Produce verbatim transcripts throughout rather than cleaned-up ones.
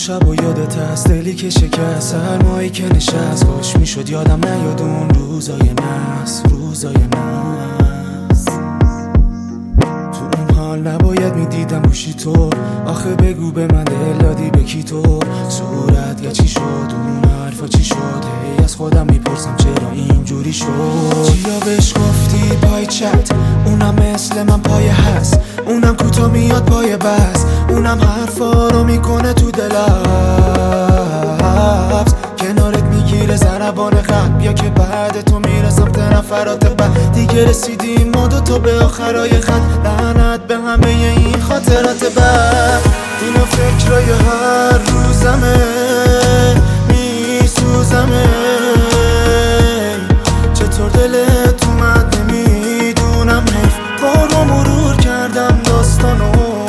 شب و یادت هست دلی که شکست، سرمایی که نشست، کاش میشد یادم نیاد اون روزای نحس، روزای نحس. تو اون حال نباید میدیدم گوشی تو، آخه بگو به من دل دادی به کی تو؟ صورت یا چی شد اون حرفا چی شد؟ هی از خودم میپرسم چرا اینجوری شد؟ چیا بهش گفتی پای چت؟ اونم مثل من پای هست، اونم کوتا میاد پای بس، اونم حرفا رو میکنه تو دلبس، کنارت میگیره ضربان قلب، یا که بعد تو میره سمت نفرات بعد. دیگه رسیدیم ما دوتا به آخرای خط، لعنت به همه این خاطرات بد. اینا فکرای هر روزمه، میسوزمه، چطور دلت اومد نمیدونم، حیف بارو مرور کردم داستانو،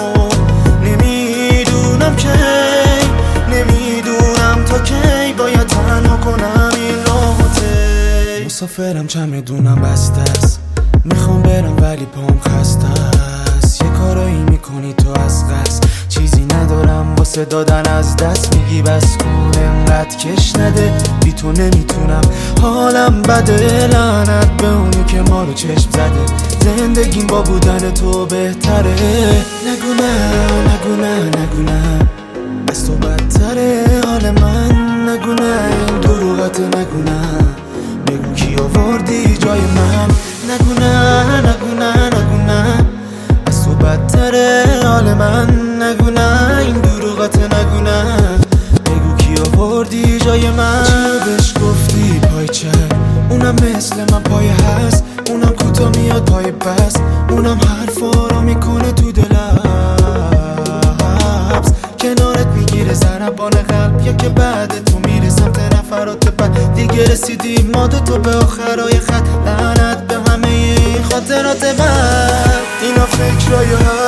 نمیدونم کی، نمیدونم تا کی باید تنها کنم این راحته. مسافرم چمدونم بسته است، میخوام برم ولی پام خسته است، یه کارایی میکنی تو از قصد، چیزی ندارم واسه دادن از دست، میگی بس کن انقدر کش نده، بی تو نمیتونم حالم بده، لعنت به اونی که ما رو چشم زده، زندگیم با بودن تو بهتره. نگو نه نگو نه نگو نه، از تو بدتره حال من، نگو نه این دروغت، نگو نه، بگو کی آوردی جای من، نگو نه نگو نه نگو نه، از تو بدتره حال من، نگو نه این دروغت، نگو نه، بگو کی آوردی جای من. چیو بهش گفتی پای چه؟ اونم مثل من پای هست، اونم کوتا میاد پای پس، اونم حرفا رو میکنه تو دلبس، کنارت میگیره ضربان قلب، یا که بعد تو میره سمت نفرات بعد. دیگه رسیدیم ما دوتا به آخرای خط، لعنت به همه این خاطرات بد. اینا فکرای